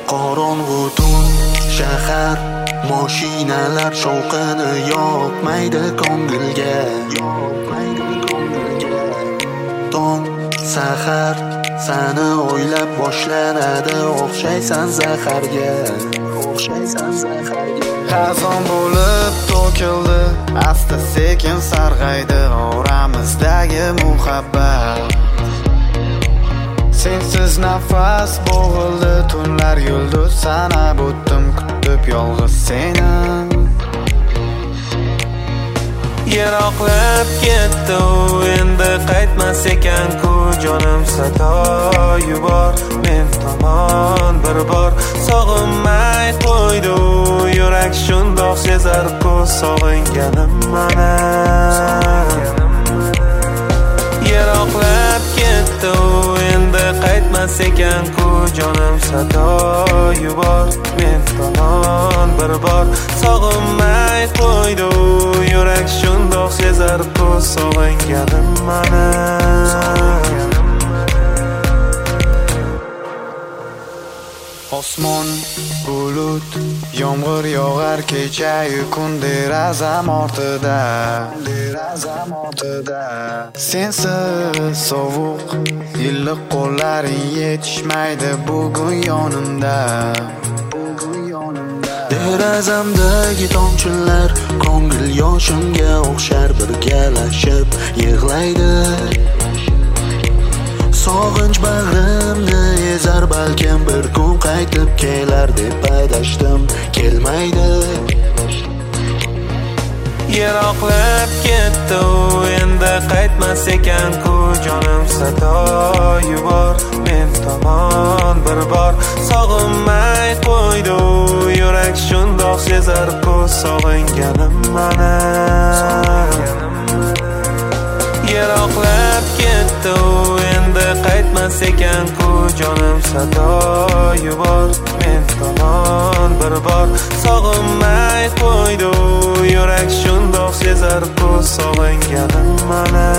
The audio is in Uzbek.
qorong'u tun shahar mashinalar shovqini yoqmaydi ko'ngilga. Tong sahar seni o'ylab boshlanadi, o'xshaysan zaharga. Xazon bo'lib to'kildi, asta sekin sarg'aydi oramizdagi muhabbat. Sensiz nafas bo'g'ildi, tunlar yulduz sanab o'tdim, kutib yolg'iz seni. Yiroqlab ketdi, endi qaytmas ekan-ku jonim, sado yubor men tomon bir bor. Sog'inmay qo'ydi yurak, shundoq sezar-ku sog'inganim mana. Yiroqlab ketdi, endi qaytmas ekan-ku jonim, sado yubor men tomon bir bor. Sog'inmay qo'ydi yurak, shundoq sezar-ku sog'inganim mana. Osmon bulut, yomg'ir yog'ar kechayu kun derazam ortida. Sensiz sovuq, illiq qo'llaring yetishmaydi bugun yonimda. Derazamdagi tomchilar ko'ngil yoshimga o'xshar, birgalashib yig'laydi. Sog'inch bag'rimni ezar, balkim bir kun qaytib kelar deb adashdim, kelmaydi. Yiroqlab ketdi, endi qaytmas ekan-ku jonim, sado yubor men tomon bir bor. Sog'inmay qo'ydi yurak, shundoq sezar-ku sog'inganim mana. Yiroqlab ketdi, endi qaytmas ekan-ku jonim, sado yubor men tomon bir bor. Sog'inmay qo'ydi yurak, shundoq sezar-ku sog'inganim mana.